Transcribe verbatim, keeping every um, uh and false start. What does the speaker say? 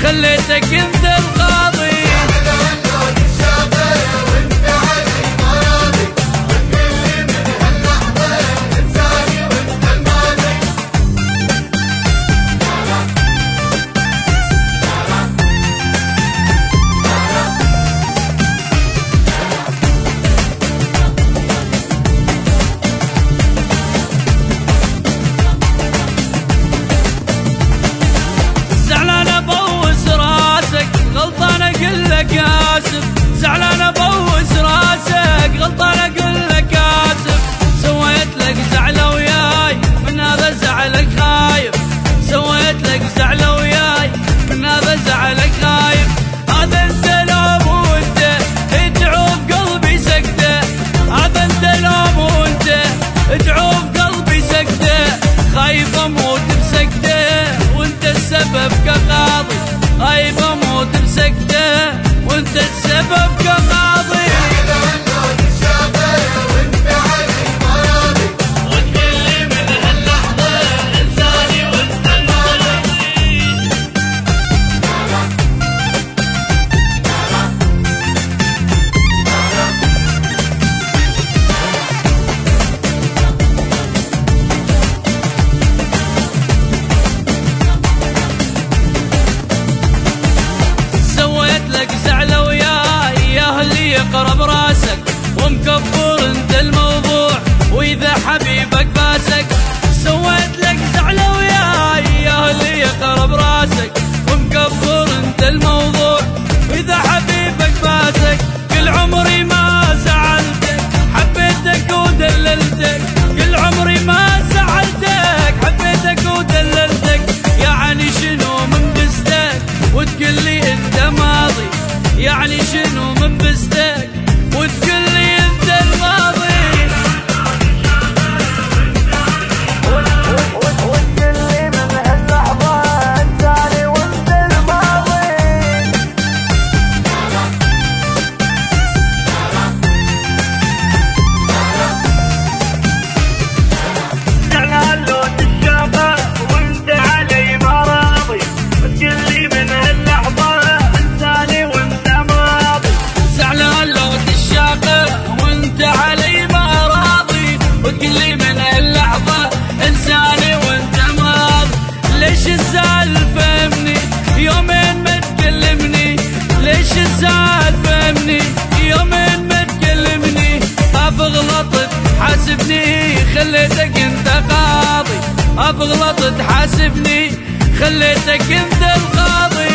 خليتك انت القاضي. آسف زعلان ابوس راسك، غلطان اقول لك اسف. سويت لك زعله وياي من هذا زعلك خايف، سويت لك زعله وياي من هذا زعلك خايف. هذا انت لوم وانت ادعو بقلبي سكته، هذا انت لوم وانت ادعو بقلبي سكته. خايف اموت بسكته وانت السبب كقاضي، خايف اموت بسكته وانت السبب كقاضي. اقرب راسك ومكبر انت الموضوع، واذا حبيبك باسك. سويت لك زعله وياي يا اللي يقرب راسك ومكبر انت الموضوع، واذا حبيبك باسك. كل عمري ما زعلتك حبيتك ودللتك، كل عمري ما زعلتك حبيتك ودللتك. يعني شنو من بستك وتقول لي انت ماضي، يعني شنو من بستك وتقول لي انت الماضي. وتقول لي من هاللحظة انساني وانت الماضي. زعلان لو تشاقى وانت علي ما راضي، وتقول لي من هاللحظة انساني وانت ماضي. زعلان لو تشاقى وانت علي ما راضي، وتقول لي من هاللحظة انساني وانت ماضي. ليش الزعل فهمني يومين ما تكلمني، ليش الزعل فهمني يومين ما تكلمني. اف غلطت حاسبني خليتك انت قاضي، اف غلطت حاسبني خليتك انت القاضي.